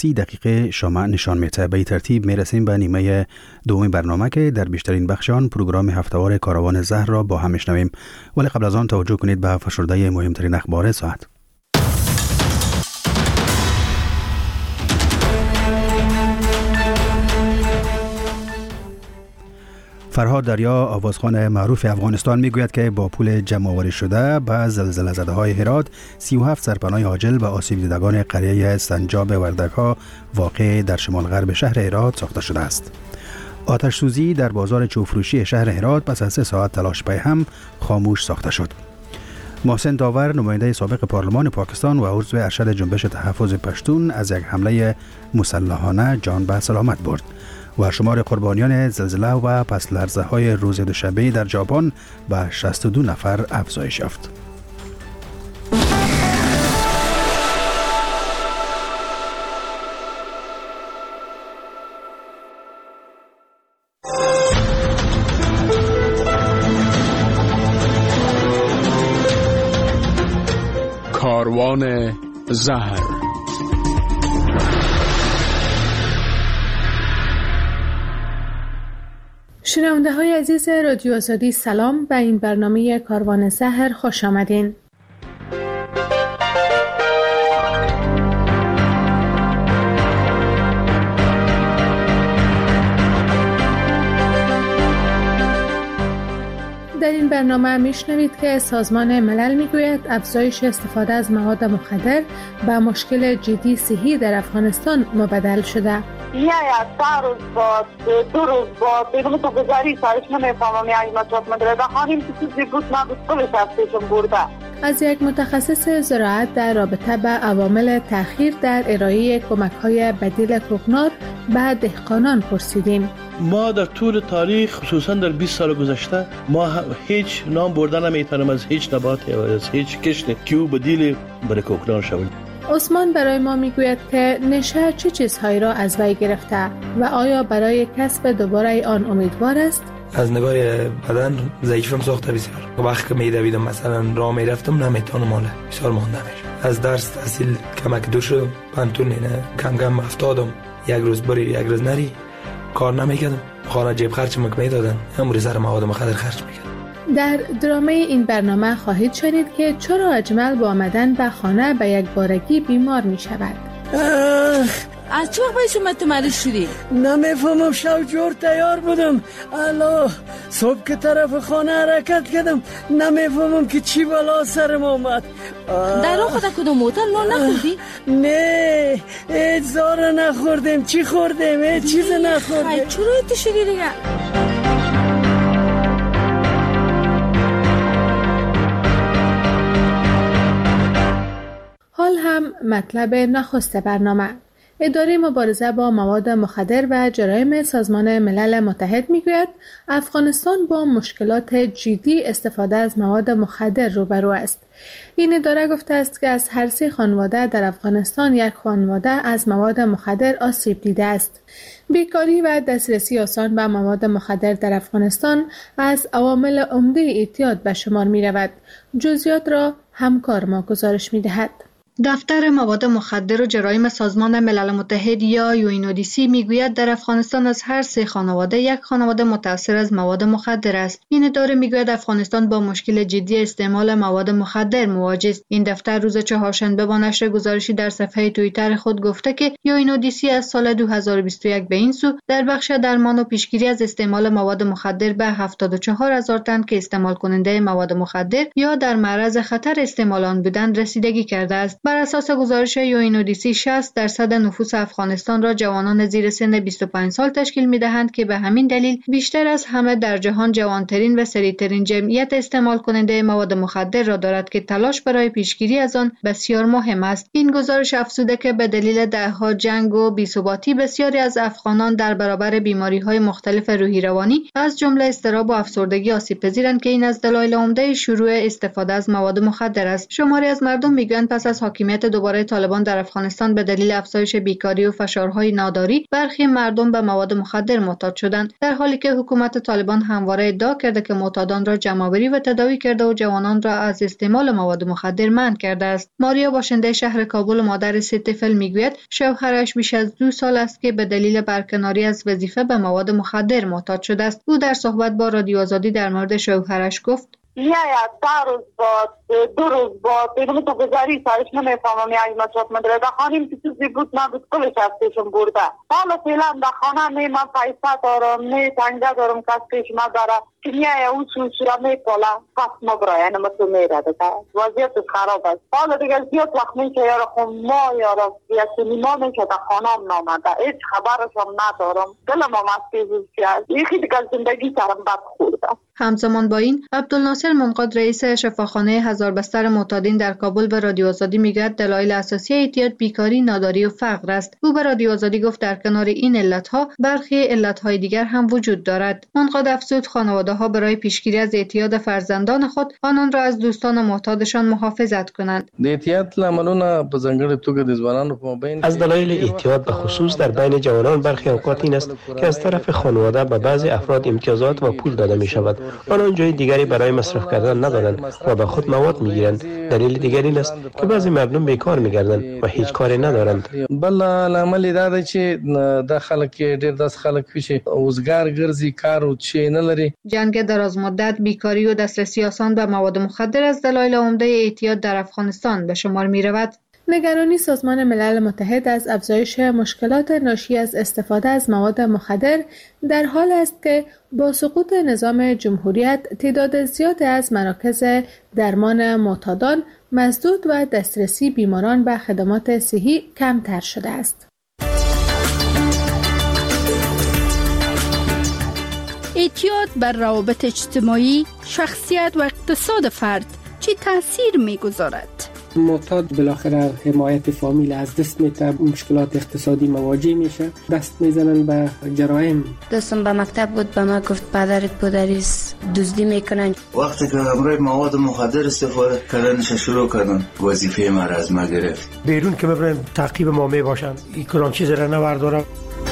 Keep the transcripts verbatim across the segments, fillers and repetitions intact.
سی دقیقه شما نشان میده. به این ترتیب میرسیم به نیمه دوم برنامه که در بیشترین بخشان پروگرام هفتهوار کاروان زهر را با هم میشنویم. ولی قبل از آن توجه کنید به فشرده مهمترین اخبار ساعت. فرهاد دریا، آوازخوان معروف افغانستان، میگوید که با پول جمع‌آوری شده به زلزله زده‌های هرات، سی و هفت سرپناه عاجل به آسیب دیدگان قریه سنجاب وردک‌ها واقع در شمال غرب شهر هرات ساخته شده است. آتش سوزی در بازار چوبفروشی شهر هرات پس از سه ساعت تلاش پی هم خاموش ساخته شد. محسن داور، نماینده سابق پارلمان پاکستان و عضو ارشد جنبش تحفظ پشتون، از یک حمله مسلحانه جان به سلامت برد و شمار قربانیان زلزله و پس لرزه های روز دوشنبه در ژاپن به شصت و دو نفر افزایش یافت. کاروان زهر. شنونده های عزیز رادیو آزادی، سلام. به این برنامه کاروان زهر خوش آمدین. در این برنامه میشنوید که سازمان ملل میگوید افزایش استفاده از مواد مخدر به مشکل جدی صحی در افغانستان مبدل شده. یا یا سه روز با دو روز با پیغام تو گذاری سایش نمیفهمم یعنی مطلب مدره و خانیم که چیزی بود نبود کلش افزایشم برده. از یک متخصص زراعت در رابطه به عوامل تأخیر در ارائه کمک‌های بدیل کوکنار به دهقانان پرسیدیم. ما در طول تاریخ خصوصا در بیست سال گذشته ما هیچ نام بردن نمیتونیم از هیچ نباتی و از هیچ کشتی که او بدیل برای کوکنار شود. عثمان برای ما میگوید که نشه چه چیزهایی را از وی گرفته و آیا برای کسب دوباره آن امیدوار است؟ از نگاه بدن ضعیفم ساخته بسیار. وقتی که میدویدم مثلا راه میرفتم نمیتونم ماله بسیار مانده میشم. از درس تحصیل کمک دو شدم، پنتون نه کم کم افتادم. یک روز بری یک روز نری کار نمیکردم. خانه جیب خرج مک میدادن، امروز سر مواد مخدر خرج میکردم. در درامه این برنامه خواهید شنید که چرا اجمل با آمدن به خانه به یک بارگی بیمار می شود. از چه وقت باید شما تو مریض شدی؟ نمیفهمم، شب جور تیار بودم. الا صبح که طرف خانه حرکت کردم نمیفهمم که چی بلا سرم آمد. در راه خود کدوم موتر نان نخوردی؟ نه هیچ زاره نخوردیم. چی خوردیم؟ هیچ چیز نخوردیم. چرا ایتی شدی دیگه؟ حال هم مطلب نخست برنامه. اداره مبارزه با مواد مخدر و جرایم سازمان ملل متحد میگوید افغانستان با مشکلات جدی استفاده از مواد مخدر روبرو است. این اداره گفته است که از هر سه خانواده در افغانستان یک خانواده از مواد مخدر آسیب دیده است. بیکاری و دسترسی آسان به مواد مخدر در افغانستان از عوامل عمده اعتیاد به شمار می رود. جزئیات را همکار ما گزارش می دهد. دفتر مواد مخدر و جرایم سازمان ملل متحد یا یو این او دی سی میگوید در افغانستان از هر سه خانواده یک خانواده متأثر از مواد مخدر است. این اداره میگوید افغانستان با مشکل جدی استعمال مواد مخدر مواجه است. این دفتر روز چهارشنبه با نشر گزارشی در صفحه توییتر خود گفته که یو این او دی سی از سال دو هزار و بیست و یک به این سو در بخش درمان و پیشگیری از استعمال مواد مخدر به هفتاد و چهار هزار تن که استعمال کننده مواد مخدر یا در معرض خطر استعمال آن بودند رسیدگی کرده است. بر اساس گزارش یو این او دی سی شصت درصد نفوس افغانستان را جوانان زیر سن بیست و پنج سال تشکیل می‌دهند که به همین دلیل بیشتر از همه در جهان جوانترین و سریعترین جمعیت استعمال کننده مواد مخدر را دارد که تلاش برای پیشگیری از آن بسیار مهم است. این گزارش افزوده که به دلیل دهها جنگ و بی‌ثباتی بسیاری از افغانان در برابر بیماری‌های مختلف روحی روانی از جمله اضطراب و افسردگی آسیب‌پذیرند که این از دلایل عمده شروع استفاده از مواد مخدر است. شماری از مردم میگویند پس از حاکمیت دوباره طالبان در افغانستان به دلیل افزایش بیکاری و فشارهای ناداری برخی مردم به مواد مخدر معتاد شدند، در حالی که حکومت طالبان همواره ادعا کرده که معتادان را جمع‌آوری و تداوی کرده و جوانان را از استعمال مواد مخدر منع کرده است. ماریا باشنده شهر کابل، مادر سه طفل، میگوید شوهرش بیش از دو سال است که به دلیل برکناری از وظیفه به مواد مخدر معتاد شده است. او در صحبت با رادیو آزادی در مورد شوهرش گفت: یا یا سه روز باد، دو روز باد، دیگه تو گذاری سرش نمیفهمم یعنی ما چات مدره در خانیم که چیزی بود نبود کلش از پیشم برده. حالا فعلا در خانه نه من پیسه دارم نه تنگه دارم کس پیش ما داره که نیای اون سوشورا میپالا کس مبرا یعنی ما تو میره دیگه وضعیت خراب است. حالا دیگه زیاد وقت میشه یارو خون ما یارو یا سینما میشه در خانه هم نامده هیچ خبرش هم ندارم. دلم هم از پیزوز کرد یکی دیگه زندگی سرم بد خورده. همزمان با این عبدالناصر منقاد رئیس شفاخانه هزار بستر معتادین در کابل به رادیو آزادی میگوید دلایل اساسی اعتیاد بیکاری، ناداری و فقر است. او به رادیو آزادی گفت در کنار این علتها برخی علتهای دیگر هم وجود دارد. منقاد افزود خانواده‌ها برای پیشگیری از اعتیاد فرزندان خود آنان را از دوستان معتادشان محافظت کنند. اعتیاد لاملونه په ځانګړې توګه د ځوانانو په مابین از دلایل اعتیاد به خصوص در بین جوانان برخی اوقات این است که از طرف خانواده به بعضی افراد امتیازات و پول داده می شود. آنان جای دیگری برای مصرف کردن ندارند و به خود مواد میگیرند. دلیل دیگر این است که بعضی مردم بیکار میگردند و هیچ کاری ندارند. بل عمل دا ده چې د خلک ډېر داس خلک چې اوزګار ګرځي کار او چې نه لري. جنگ درازمدت، بیکاری و دسترسی آسان به مواد مخدر از دلایل عمده اعتیاد در افغانستان به شمار می رود. نگرانی سازمان ملل متحد از افزایش مشکلات ناشی از استفاده از مواد مخدر در حال است که با سقوط نظام جمهوریت تعداد زیادی از مراکز درمان معتادان مسدود و دسترسی بیماران به خدمات صحی کمتر شده است. اعتیاد بر روابط اجتماعی، شخصیت و اقتصاد فرد چه تأثیر می‌گذارد؟ معتاد بالاخره حمایت فامیل از دست میده، مشکلات اقتصادی مواجه میشه، دست میزنن به جرایم. دوستم به مکتب بود به ما گفت پدرت پدریس دزدی میکنن. وقتی که امروی مواد مخدر استفاده کردنش شروع کردن وظیفه ما را از ما گرفت. بیرون که ببرن تعقیب ما میباشن این کدام چیز را نوردارم.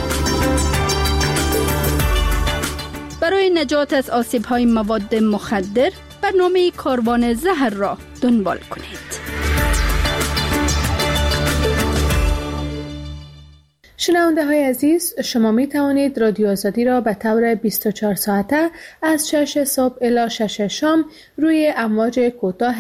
برای نجات از آسیب‌های مواد مخدر برنامه کاروان زهر را دنبال کنید. شنونده های عزیز، شما می توانید رادیو آزادی را به طور بیست و چهار ساعته از شش صبح الی شش شام روی امواج کوتاه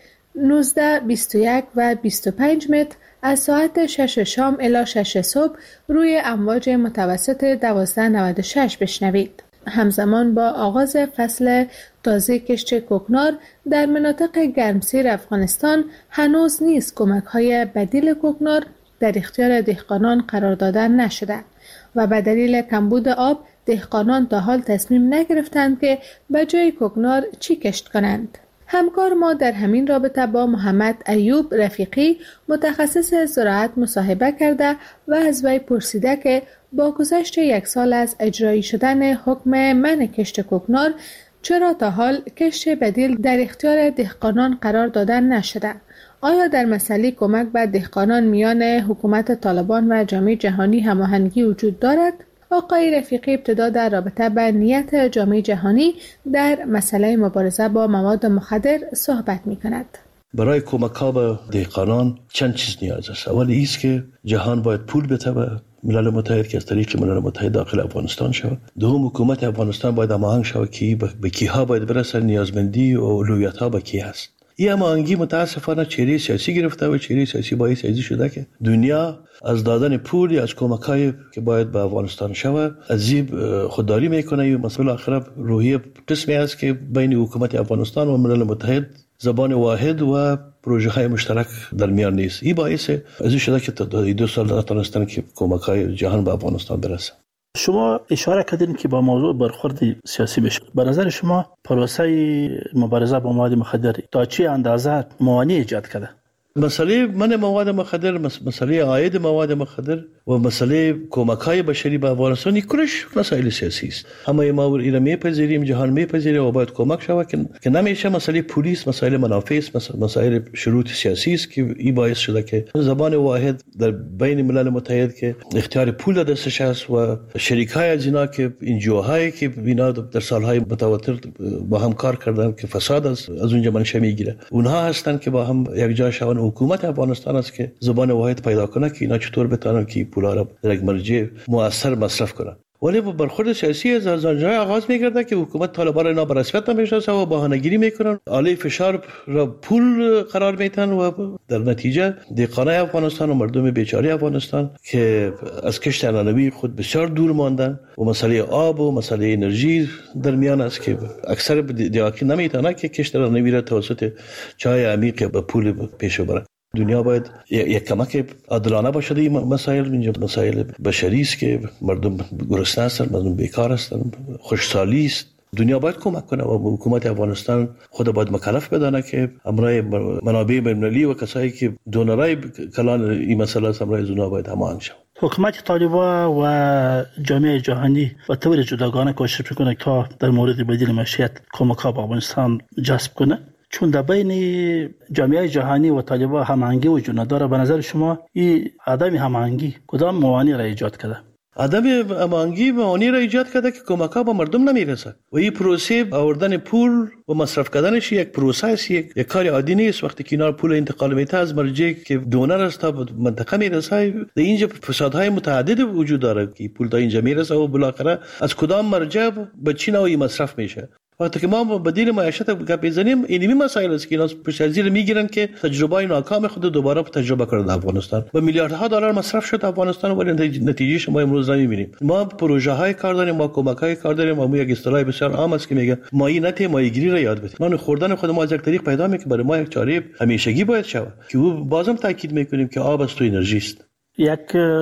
نوزده، بیست و یک و بیست و پنج متر، از ساعت شش شام الی شش صبح روی امواج متوسط دوازده و نود و شش بشنوید. همزمان با آغاز فصل تازه کشت کوکنار در مناطق گرمسیر افغانستان هنوز نیز کمک‌های بدیل کوکنار در اختیار دهقانان قرار داده نشده و به دلیل کمبود آب دهقانان تا حال تصمیم نگرفتند که به جای کوکنار چی کشت کنند. همکار ما در همین رابطه با محمد ایوب رفیقی متخصص زراعت مصاحبه کرده و از وی پرسیده که با گذشت یک سال از اجرایی شدن حکم منع کشت کوکنار چرا تا حال کشت بدیل در اختیار دهقانان قرار داده نشده؟ آیا در مسئله کمک به دهقانان میان حکومت طالبان و جامعه جهانی هماهنگی وجود دارد؟ آقای رفیقی ابتدا در رابطه با نیت جامعه جهانی در مسئله مبارزه با مواد مخدر صحبت می کند. برای کمک ها به دهقانان چند چیز نیاز است. اول ایست که جهان باید پول بده به ملل متحد که از طریق ملل متحد داخل افغانستان شود. دوم حکومت افغانستان باید هماهنگ شود که به کیها باید برسه، نیازمندی و اولویت ها به کی هست. این هماهنگی متاسفانه چهره سیاسی گرفته و چهره سیاسی باعث ازی شده که دنیا از دادن پول یا از کمک‌های که باید به افغانستان شود عذیب خودداری میکنه. و مسئله آخر روحیه قسمی است که بین حکومت افغانستان و ملل متحد زبان واحد و پروژه های مشترک در میان نیست. این باعث ازی شده که تا دو سال نتونستن که کمک‌های جهان به افغانستان برسه. شما اشاره کردین که با موضوع برخورد سیاسی بشه. به نظر شما پروسه مبارزه با مواد مخدر تا چه اندازه موانع ایجاد کرده؟ مسئله من مواد مخدر، مسئله عاید مواد مخدر و مسئله کمک‌های بشری به افغانستان کلش مسائل سیاسی است. همه ما اینا میپذیریم، جهان میپذیره و باید کمک شود که نمیشه مسئله پلیس، مسئله منافع است، مسائل شروط سیاسی است که این باعث شده که زبان واحد در بین ملل متحد که اختیار پول دستش است و شریک‌های از اینا که انجیوهایی که اینا در سالهای متواتر با هم کار کردن که فساد از از اونجا منشأ میگیره، اونها هستن که با هم یک جا شون. حکومت افغانستان است که زبان واحد پیدا کنه که اینا چطور بتونن که پولا را در یک مرجع مؤثر مصرف کنن. ولی برخورد سیاسی از آنجا آغاز میگرده که حکومت طالبان را اینا به رسمیت نمیشناسه و بهانه‌گیری میکنن، عالی فشار را پول قرار میتن و در نتیجه دهقانای افغانستان و مردم بیچاره افغانستان که از کشت عنعنوی خود بسیار دور ماندن و مسئله آب و مسئله انرژی در میان است که اکثر دیاکی نمیتونه که کشت عنعنوی را توسط چای عمیق به پول پیش ببره. دنیا باید یک کمک عادلانه باشه. این مسائل اینجا مسائل بشری است که مردم گرسنه هستند، مردم بیکار هستند، خوشحالی است. دنیا باید کمک کنه و حکومت افغانستان خود باید مکلف بدانه که امرای منابع بین‌المللی و کسایی که دونرای کلان این مسئله است امرای زونا باید هماهنگ شود. حکومت طالبان و جامعه جهانی و طور جداگانه کوشش میکنه تا در مورد بدیل معیشت کمک‌ها به افغانستان جذب کنه. چون در بین جامعه جهانی و طالبان هماهنگی وجود نداره، به نظر شما این عدم هماهنگی کدام موانع را ایجاد کرده؟ عدم هماهنگی موانع را ایجاد کرده که کمک‌ها به مردم نمیرسه و این پروسه آوردن پول و مصرف کردنش یک پروسه است، یک, یک کار عادی نیست. وقتی که اینا پول انتقال میته از مرجع که دونر است تا منطقه میرسه، در اینجا فسادهای متعدد وجود داره که پول تا اینجا میرسه و بالاخره از کدام مرجع به چی نوعی مصرف میشه. وقتی که ما بدیل معیشت گپ بزنیم، اینمی مسائل است که اینا پشت از زیر میگیرن که تجربه ناکام خود دوباره تجربه کردن افغانستان و میلیاردها دلار مصرف شد افغانستان ولی نتیجهش ما امروز نمیبینیم. ما پروژه های کار داریم، ما کمک های کار داریم، ما یک اصطلاح بسیار عام است که میگه مایی نته ماهیگیری را یاد بده. ما خوردن خود ما از یک طریق پیدا میکنه، برای ما یک چاره همیشگی باید شود که او بازم تاکید میکنیم که آب است و انرژی است. یک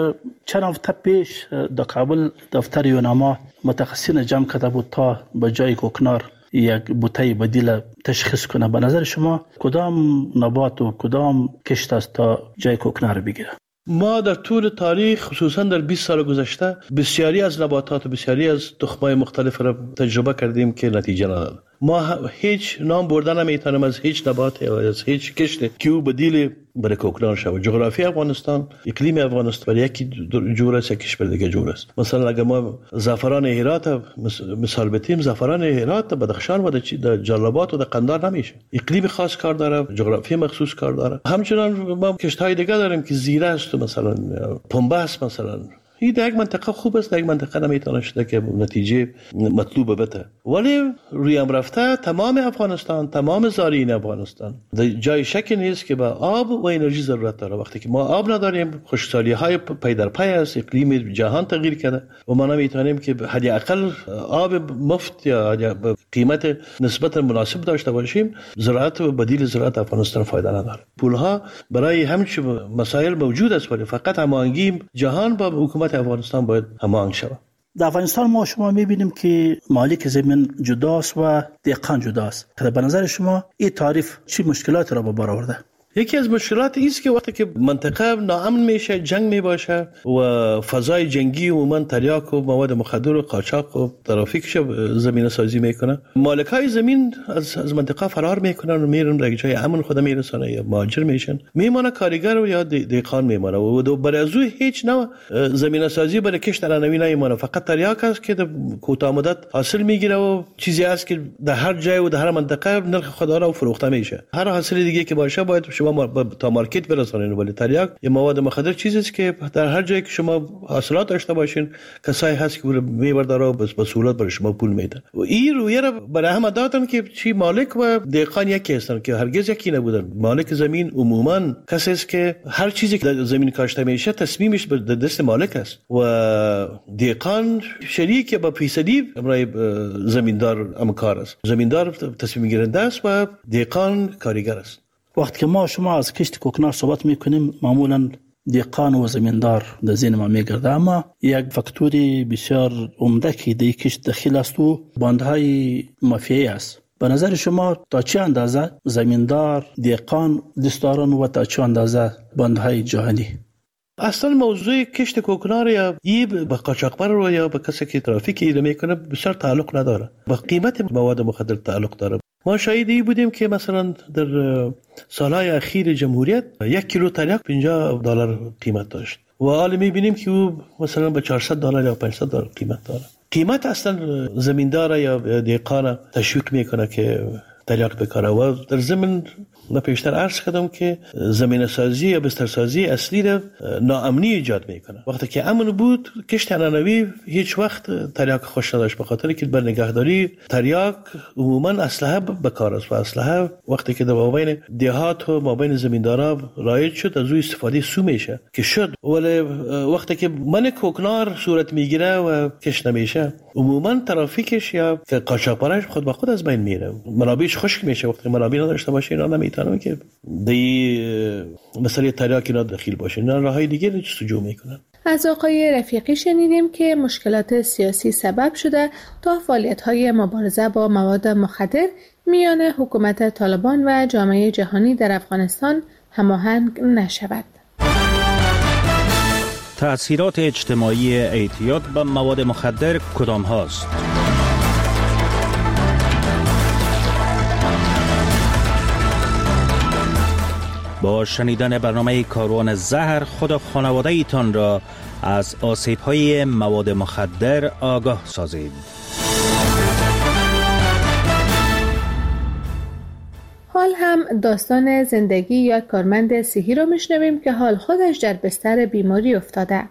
چند هفته پیش در کابل دفتر یوناما متخصصین جمع کرده بود تا به جای کوکنار یک بوته بدیل تشخیص کنه. به نظر شما کدام نبات و کدام کشت است تا جای کوکنار بگیره؟ ما در طول تاریخ خصوصا در بیست سال گذشته بسیاری از نباتات و بسیاری از تخم‌های مختلف را تجربه کردیم که نتیجه نداد. ما هیچ نام بردن نمیتونیم از هیچ نبات یا از هیچ کشت که او بدیل برای کوکنار شود. جغرافی افغانستان، اقلیم افغانستان برای یکی جور است، یکیش برای دیگه جور است. مثلا اگر ما زعفران هرات مثال بتیم، زعفران هرات بدخشان و در جلال‌آباد و در قندهار نمیشه. اقلیم خاص کار داره، جغرافی مخصوص کار داره. همچنان ما کشت‌های دیگه داریم که زیره است، مثلا پنبه است. مثلا این در یک منطقه خوب است، در یک منطقه نمیتونه شده که نتیجه مطلوب بده. ولی روی هم رفته تمام افغانستان، تمام زارعین افغانستان جای شکی نیست که به آب و انرژی ضرورت داره. وقتی که ما آب نداریم، خشکسالی های پی در پی است، اقلیم جهان تغییر کرده و ما نمیتونیم که حداقل آب مفت یا قیمت نسبتا مناسب داشته باشیم. زراعت و بدیل زراعت افغانستان فایده نداره. پولها برای همچین مسائل موجود است ولی فقط هماهنگی جهان با حکومت افغانستان باید هماهنگ شود. در افغانستان ما شما میبینیم که مالک زمین جداست و دهقان جداست. به نظر شما این تعریف چه مشکلاتی را به بار آورده؟ یکی از مشکلات است که وقتی که منطقه ناامن میشه، جنگ میباشه و فضای جنگی عموما تریاک و مواد مخدر و قاچاق و ترافیکش زمین سازی میکنه، مالکای زمین از از منطقه فرار میکنن و میرن در جای امن خود میرسن یا مهاجر میشن، میمونه کارگر و یا دهقان میمونه و برای از هیچ نوع زمین سازی برای کشت عنعنوی نمیمونه. فقط تریاک است که کوتاه مدت حاصل میگیره و چیزی است که در هر جای و در هر منطقه نرخ خود را فروخته میشه. هر حاصل دیگه که باشه باید شما تا مارکت برسانید. ولی تریاک یا مواد مخدر چیزی است که در هر جایی که شما حاصلات داشته باشین کسایی هست که میبرداره و به سهولت برای شما پول میده. و این رویه را برای همه دادن که چی مالک و دهقان یکی هستن که هرگز یکی نبودن. مالک زمین عموما کسی است که هر چیزی که در زمین کاشته میشه تصمیمش به دست مالک است و دهقان شریک با فیصدی برای زمیندار همکار است. زمیندار تصمیم گیرنده است و دهقان کارگر است. وقتی که ما شما از کشت کوکنار صحبت میکنیم معمولا دهقان و زمیندار در ذهن ما میگرده، اما یک فاکتوری بسیار عمده که در کشت دخیل است و باندهای مافیایی است. به نظر شما تا چه اندازه زمیندار، دهقان دوست دارن و تا چه اندازه بانک‌های جهانی؟ اصلا موضوع کشت کوکنار یا ای به قاچاقبر رو یا به کسی که ترافیک ایده میکنه بسیار تعلق نداره، با قیمت مواد مخدر تعلق داره. ما شاهدی بودیم که مثلا در سالهای اخیر جمهوریت یک کیلو تریاک پنجاه دلار قیمت داشت و حالا میبینیم که او مثلا به چهارصد دلار یا پانصد دلار قیمت داره. قیمت اصلا زمیندار یا دهقان تشویق میکنه که تریاک بکاره و در ضمن من پیشتر عرض کردم که زمین سازی یا بستر سازی اصلی را ناامنی ایجاد میکنه. وقتی که امن بود کشت عنعنوی هیچ وقت تریاک خوش نداشت، به خاطر که بر نگهداری تریاک عموما اسلحه بکار است و اسلحه وقتی که در مابین دهات و مابین زمیندارا رایج شد از روی استفاده سو میشه که شد، ولی وقتی که من کوکنار صورت میگیره و کش نمیشه عموما ترافیکش یا قاچاقبرش خود به خود از بین میره، منابعش خشک میشه. وقتی منابع نداشته باشه اینا نمیتونن که دی مسئله تریاک اینا دخیل باشه، اینا راههای دیگه جستجو میکنن. از آقای رفیقی شنیدیم که مشکلات سیاسی سبب شده تا فعالیت‌های مبارزه با مواد مخدر میان حکومت طالبان و جامعه جهانی در افغانستان هماهنگ نشود. تأثیرات اجتماعی اعتیاد به مواد مخدر کدام هاست؟ با شنیدن برنامه کاروان زهر خود و خانواده ایتان را از آسیب‌های مواد مخدر آگاه سازید. حال هم داستان زندگی یک کارمند صحی را میشنویم که حال خودش در بستر بیماری افتاده.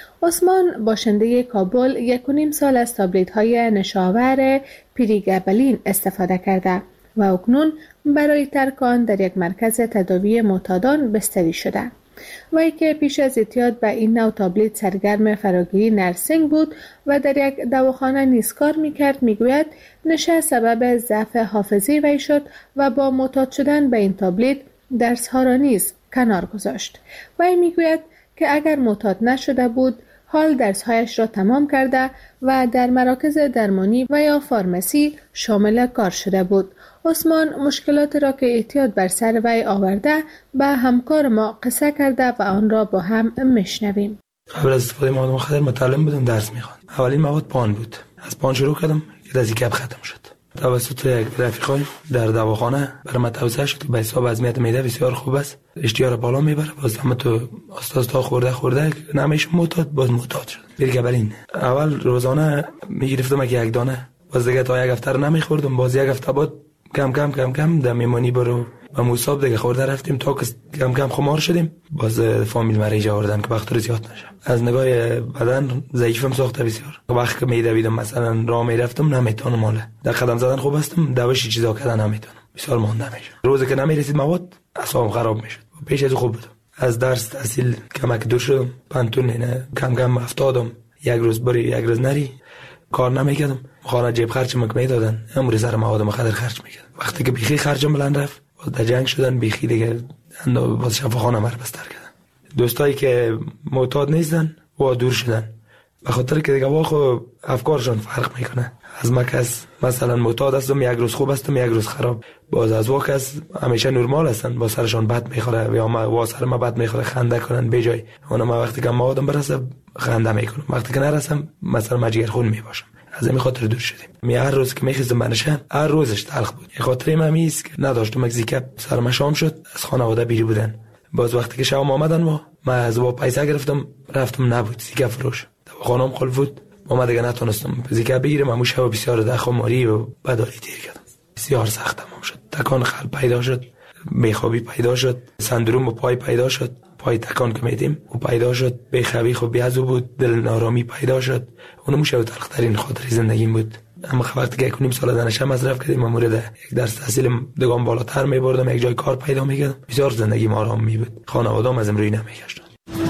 عثمان باشنده کابل یک و نیم سال از تابلیت‌های نشاور پریگابلین استفاده کرده و اکنون برای ترک آن در یک مرکز تداوی معتادان بستری شده. وی که پیش از اعتیاد به این نوع تابلیت سرگرم فراگیری نرسینگ بود و در یک دواخانه نیز کار میکرد، میگوید نشه سبب ضعف حافظه وی شد و با معتاد شدن به این تابلیت درس‌ها را نیز کنار گذاشت. وی میگوید که اگر معتاد نشده بود حال درس‌هایش را تمام کرده و در مراکز درمانی و یا فارمسی شامل کار شده بود. عثمان مشکلات را که اعتیاد بر سر وی آورده به همکار ما قصه کرده و آن را با هم میشنویم. قبل از استفاده مواد مخدر متعلم بودم، درس میخواندم. اولین مواد پان بود. از پان شروع کردم که از گپ ختم شد. توسط یک رفیقای در دواخانه برای من توصیه شد که به حساب وضعیت معده بسیار خوب است، اشتها را بالا میبره، باز هم تو استاد تا خورده خورده نمیشه معتاد، باز معتاد شد. برگبرین اول روزانه میگرفتم یک دانه، باز دیگه تا یک هفته رو نمیخوردم، باز یک هفته بعد کم کم کم کم در میمانی برو و مصاب دیگه خورده رفتیم تا که کم کم خمار شدیم. باز فامیل مریض آوردم که بخاطر زیاد نشم. از نگاه بدن ضعیفم ساخته بسیار. وقتی که میدویدم مثلا راه میرفتم نمیتونم، ماله در قدم زدن خوب هستم، دوش چیزا کردن نمیتونم، بسیار مانده میشم. روزی که نمیرسید مواد اعصابم خراب میشد. پیش از خوب بودم، از درس تحصیل کمک دور شدم، پنتون نه کم کم افتادم، یک روز بری یک روز نری، کار نمیکردم، خانه جیب خرج مک میدادن، امروز سر مواد مخدر خرج میکردم. وقتی که بیخی خرجم بلند رفت، باز در جنگ شدن بیخی دیگه باز شفاخانه مر بستر کردن. دوستایی که معتاد نیستن و دور شدن، به خاطر که دیگه واخو افکارشون فرق میکنه. از مکس مثلا معتاد هستم، یک روز خوب هستم، یک روز خراب. باز از واکس همیشه نرمال هستن، با سرشون بد میخوره یا ما وا سر ما بد میخوره خنده کنن به جای اون. ما وقتی که موادم برسه خنده میکنم، وقتی که نرسم مثلا مجگر خون میباشم. از این خاطر دور شدیم. می هر روز که میخیزم بنشم هر روزش تلخ بود. این خاطر من میست که نداشتم مگزیکپ سرم شام شد، از خانواده بیری بودن. باز وقتی که شام آمدن ما ما از با پیسه گرفتم رفتم، نبود زیکپ فروش، خانم خل بود، ما دیگه نتونستم زیکپ بگیرم. همون شب بسیار د خماری و بدالی تیر کردم، بسیار سختم شد. تکان قلب پیدا شد، بیخوابی پیدا شد، سندروم پای پیدا شد، پای تکان که میدیم و پیدا شد، بیخوابی خب بیازو بود، دل نارامی پیدا شد. اونم میشه تلخ ترین خاطر زندگیم بود. اما وقتی که کنیم سال دانش مصرف کردیم، مورد یک درس تحصیل دگان بالاتر میبردم، یک جای کار پیدا میکردم، بسیار زندگیم آرام می بود، خانواده‌ام ازم روی نمیگشتن.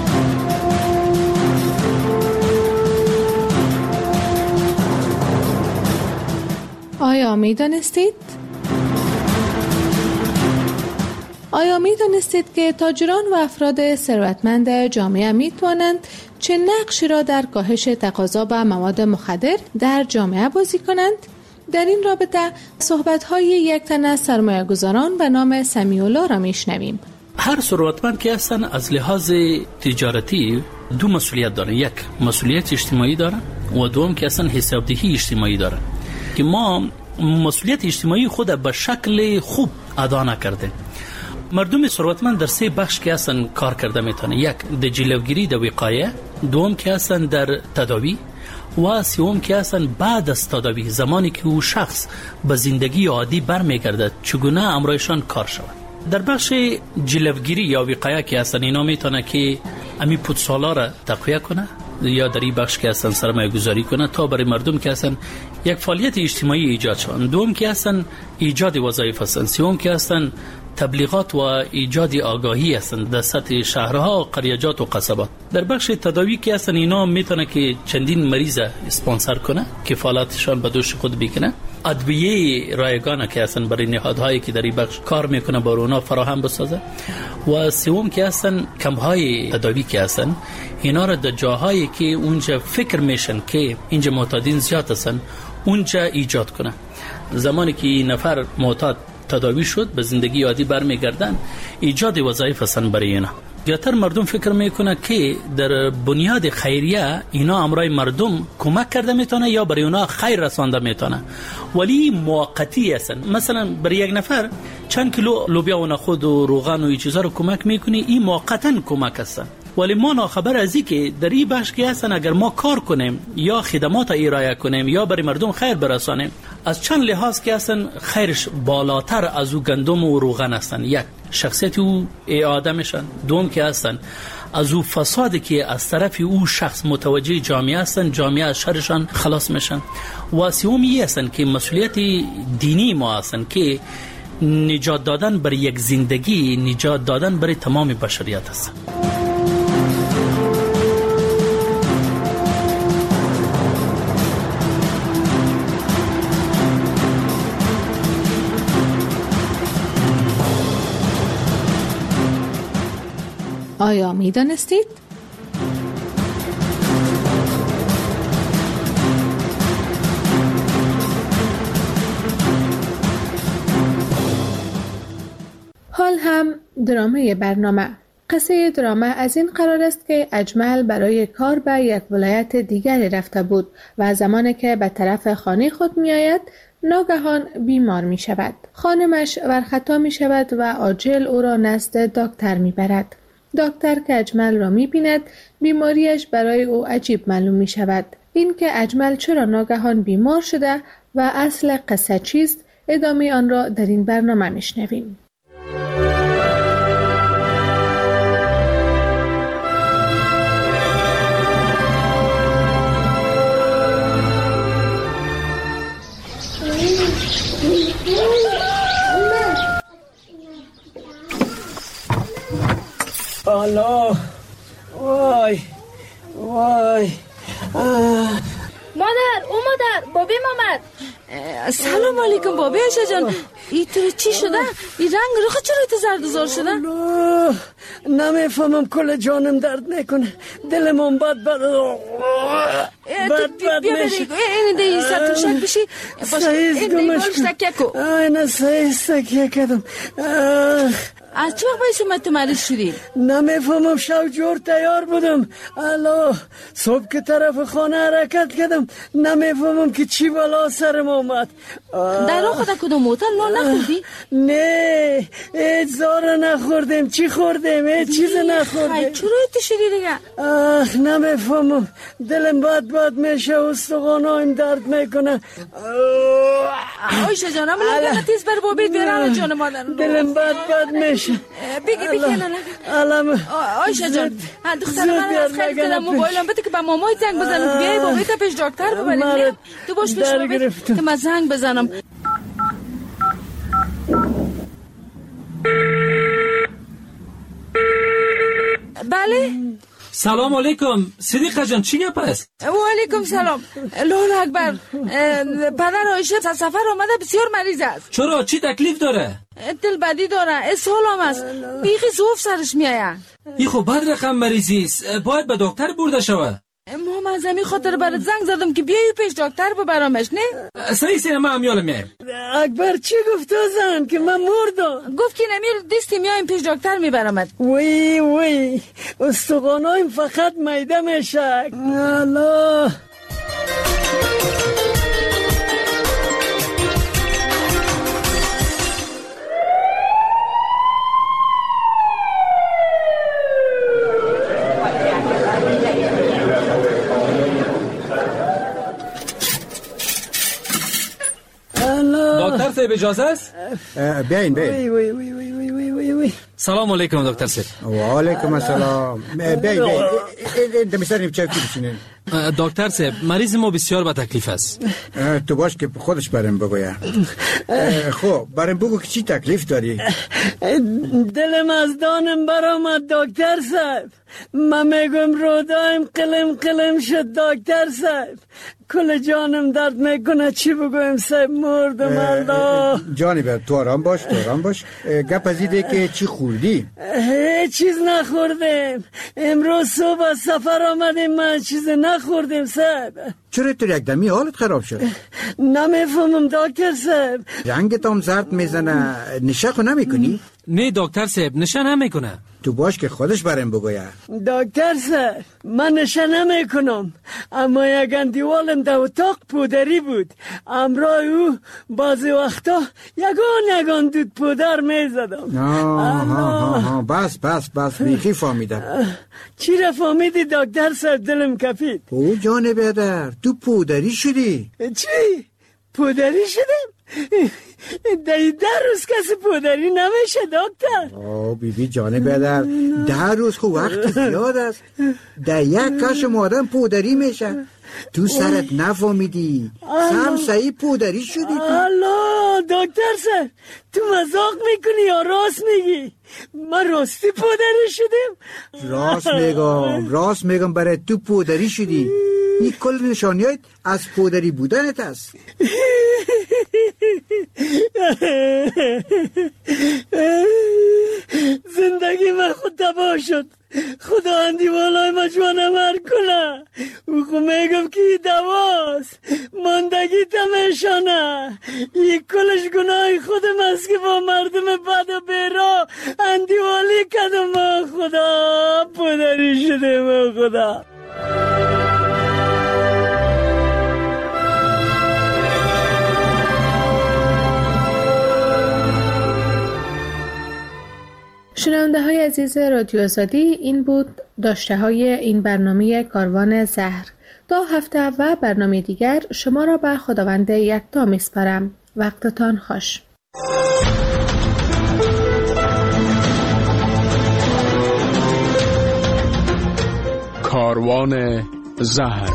آیا میدانستید؟ آیا میدانستید که تاجران و افراد ثروتمند جامعه میتوانند چه نقشی را در کاهش تقاضا به مواد مخدر در جامعه بازی کنند؟ در این رابطه صحبت‌های یک تن از سرمایه‌گذاران به نام سمیع‌الله را میشنویم. هر ثروتمند که هستن از لحاظ تجارتی دو مسئولیت دارن، یک مسئولیت اجتماعی دارن و دوم که اصلا حسابدهی اجتماعی دارن که ما مسئولیت اجتماعی خود به شکل خوب ادا نکرده. مردم ثروتمند در سه بخش که اصلا کار کرده میتونه، یک در جلوگیری در وقایه، دوم که اصلا در تداوی و سوم که اصلا بعد از تداوی زمانی که او شخص به زندگی عادی برمیگرده چگونه امرایشان کار شود. در بخش جلوگیری یا وقایه که اصلا اینا میتونه که امی پودسالا را تقویه کنه یا در این بخش که اصلا سرمایه گذاری کنه تا برای مردم که اصلا یک فعالیت اجتماعی ایجاد شوند، دوم که اصلا ایجاد وظایف هستند، سوم که اصلا تبلیغات و ایجاد آگاهی هستند در سطح شهرها و قریجات و قصبات. در بخش تداوی که اصلا اینا میتونه که چندین مریض اسپانسر کنه که فعالیتشان به دوش خود بکنه، ادویه رایگان که اصلا برای نهادهایی که در این بخش کار میکنه با اونا فراهم بسازه و سوم که اصلا کمپ‌های تداوی که اصلا اینا را در جاهایی که اونجا فکر میشن که اینجا معتادین زیاد هستن اونجا ایجاد کنه. زمانی که این نفر معتاد تداوی شد به زندگی عادی برمیگردن، ایجاد وظایف هستن برای اینا. زیاتر مردم فکر میکنه که در بنیاد خیریه اینا امرای مردم کمک کرده میتونه یا برای اونا خیر رسانده میتونه، ولی موقتی هستن. مثلا برای یک نفر چند کیلو لوبیا و نخود و روغن و این چیزا رو کمک میکنی، این موقتا کمک هستن، ولی ما ناخبر از این که در این بخش که هستن اگر ما کار کنیم یا خدمات ارائه کنیم یا برای مردم خیر برسانیم، از چند لحاظ که هستن خیرش بالاتر از او گندم و روغن هستن. یک شخصیت او اعاده میشن، دوم که هستن از او فسادی که از طرف او شخص متوجه جامعه هستن، جامعه از شرشان خلاص میشن. و سومی هستن که مسئولیت دینی ما هستن که نجات دادن برای یک زندگی، نجات دادن برای تمام بشریت هستن. آیا می دانستید؟ حال هم درامه برنامه. قصه درامه از این قرار است که اجمل برای کار به یک ولایت دیگری رفته بود و زمانی که به طرف خانه خود می آید ناگهان بیمار می شود. خانمش ورخطا می شود و عاجل او را نزد دکتر می برد. دکتر که اجمل را می بیند بیماریش برای او عجیب معلوم می شود. این که اجمل چرا ناگهان بیمار شده و اصل قصه چیست، ادامه آن را در این برنامه می شنویم. الله وای وای مادر او مادر بابیم آمد. سلام علیکم بابی عایشه جان. این تو چی شده؟ این رنگ رخ چرا تو زرد و زار شده؟ نمیفهمم، کل جانم درد میکنه، دلمون بد بد بد بد میشه. این دی سر تشک بشی این دی بالش تکیه کو. اینه سعی تکیه کردم. از چه وقت باید شما تو مریض شدی؟ نمیفهمم، شب جور تیار بودم. الله صبح که طرف خانه حرکت کردم نمیفهمم که چی بالا سرم آمد. در راه خدا کدوم موتل ما نخوردی؟ نه هیچ زاره نخوردیم. چی خوردیم؟ هیچ چیز نخوردیم. خیلی چرا ایتی شدی دیگه؟ آخ نمیفهمم، دلم بد بد میشه، استخوانایم درد میکنه. آیشه جان اما لگه تیز بر بابید بیرم جان مادر. دلم بد بد میشه. بگی بگی الان آیشه جان دختر من از خیلی دلم موبایلم بده که به مامای زنگ بزنم بیای بابایی تا پیش دکتر ببریم. تو باش پیش بابید که من زنگ بزنم. بله سلام علیکم صدیقه جان، چی گپ است؟ و علیکم سلام. الله اکبر. پدر عایشه از سفر آمده، بسیار مریض است. چرا؟ چی تکلیف داره؟ دل بدی داره، اسهال هم است، بیخی زوف سرش میآید. این خب بد رقم مریضی است، باید به دکتر برده شود. محمد از همین خاطر برات زنگ زدم که بیایی پیش دکتر ببرمش. نه سری سری ما هم یالم میایم. اکبر چی گفت زن که من مردم؟ گفت که نمیل دستی میایم پیش دکتر میبرمت. وی وی استخوانایم فقط میده میشه. الله دکتر صاحب اجازه است؟ بیاین بیاین. وی وی وی وی وی وی وی وی. سلام علیکم دکتر صاحب. و علیکم السلام. بیاین بیاین. این دمیستانی چای کی بشینین؟ دکتر صاحب مریض ما بسیار با تکلیف است. تو باش که خودش برام بگویا. خب برام بگو که چی تکلیف داری؟ دلم از دانم برآمد دکتر صاحب. من میگم رودایم قلم قلم شد دکتر صاحب. کل جانم درد میکنه چی بگویم صاحب مردم الله. جانی بر تو آرام باش تو آرام باش. گپ از ایده که چی خوردی؟ هیچ چیز نخوردیم. امروز صبح از سفر آمدیم من چیز نخوردیم صاحب. چرا تو یک دمی حالت خراب شد؟ نمیفهمم دکتر صاحب. رنگت هم زرد میزنه نشه خو نمیکنی؟ نه دکتر صاحب نشه نمیکنه. تو باش که خودش برام بگویا. دکتر صاحب من نشه نمیکنم اما یک اندیوالم در اتاق پودری بود. امرای او بعضی وقتا یگان یگان دود پودر میزدم. آه بس بس بس بیخی فهمیدم. چی را فهمیدی دکتر صاحب دلم کپید؟ او جان بیادر تو پودری شدی. چی؟ پودری شدیم؟ در ده روز کسی پودری نمیشه دکتر. آه بی بی جان بیادر ده روز خو وقت زیاد است. در یک کشم آدم پودری میشه. تو سرت نفهمیدی سم سعی پودری شدی. الله دکتر صاحب تو مزاق میکنی یا راست میگی؟ من راستی پودری شدیم؟ راست میگم راست میگم برای تو پودری شدی. این کل نشانیت از پودری بودنت است. زندگی من خود تباه شد. خدا اندی والای مجوانه مر کنه. او خو میگم که دواست ماندگی تمیشانه. یک کلش گناه خودم است که با مردم بد و بیرا اندی والی کدم. خدا پدری شده ما خدا. شنونده های عزیز رادیو آزادی، این بود داشته های این برنامه کاروان زهر. تا هفته و برنامه دیگر شما را به خداوند یکتا میسپارم. وقتتان خوش. کاروان زهر.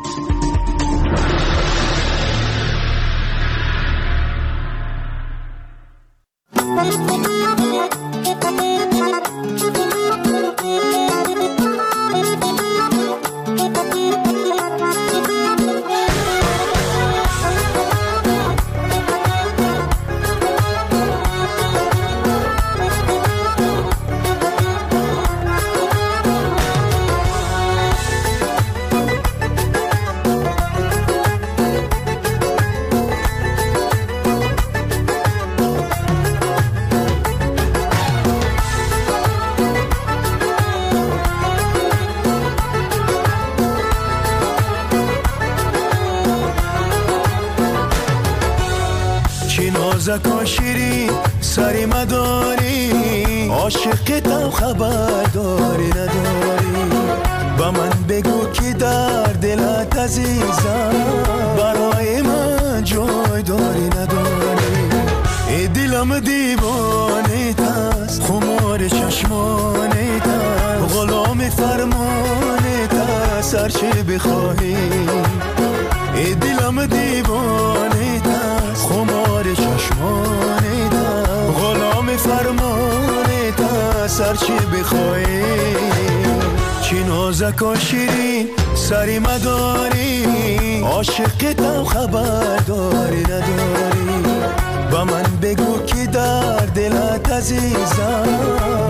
زکا شیری سری مداری عاشقتم خبرداری نداری. با من بگو که در دلت عزیزم برای من جای داری نداری. ای دلم دیوانه تست خمار چشمانه تست غلام فرمانه تست هرچی بخواهی. ای دلم دیوانه تست خمار چشمانه تست غلام فرمانه تست هرچی بخواهی. چی نازک و شیرین سری مداری عاشقتم خبرداری نداری. با من بگو که در دلت عزیزم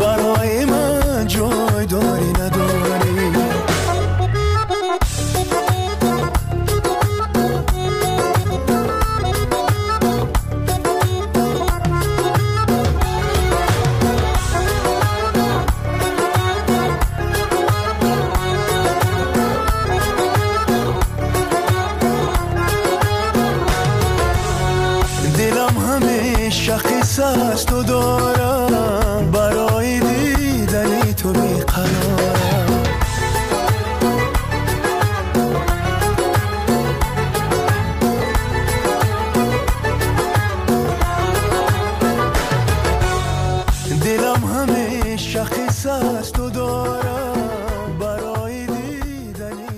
برای من جای داری نداری. از تو